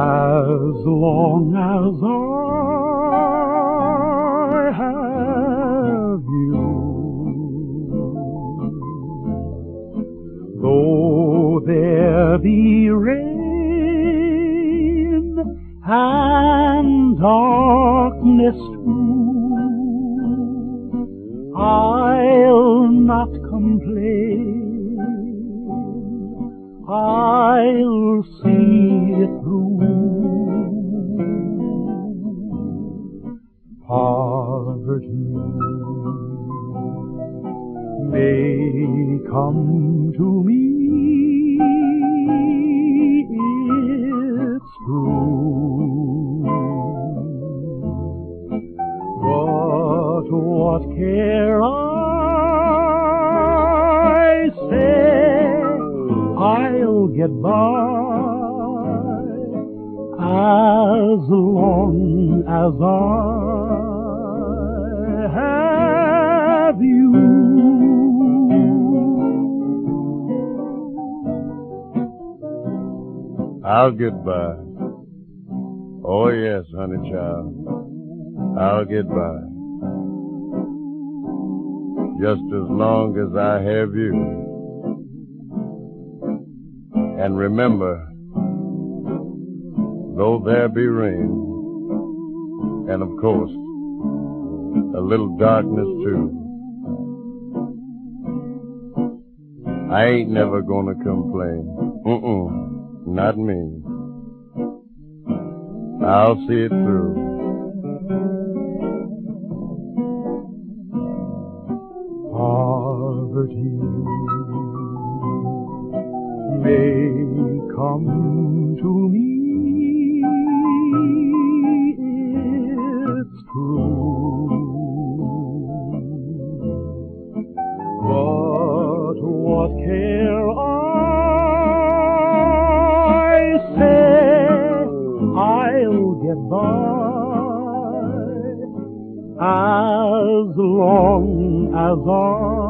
as long as I have you. Though there be rain and darkness too, I'll not complain, I'll see it through. Poverty may come to me, it's true, but what care I, say I'll get by as long as I have you. I'll get by. Oh yes, honey child, I'll get by. Just as long as I have you. And remember, though there be rain, and of course, a little darkness too, I ain't never gonna complain. Not me. I'll see it through. Poverty may come to me, it's true, but what care I, say I'll get by as long as I